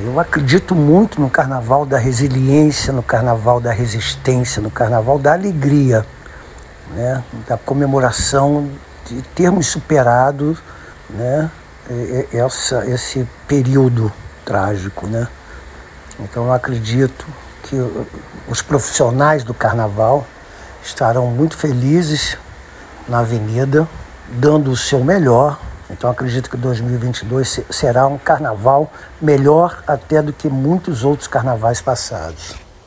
Eu acredito muito no carnaval da resiliência, no carnaval da resistência, no carnaval da alegria, né? Da comemoração de termos superado, né? Esse período trágico, né? Então eu acredito que os profissionais do carnaval estarão muito felizes na avenida, dando o seu melhor. Então acredito que 2022 será um carnaval melhor até do que muitos outros carnavais passados.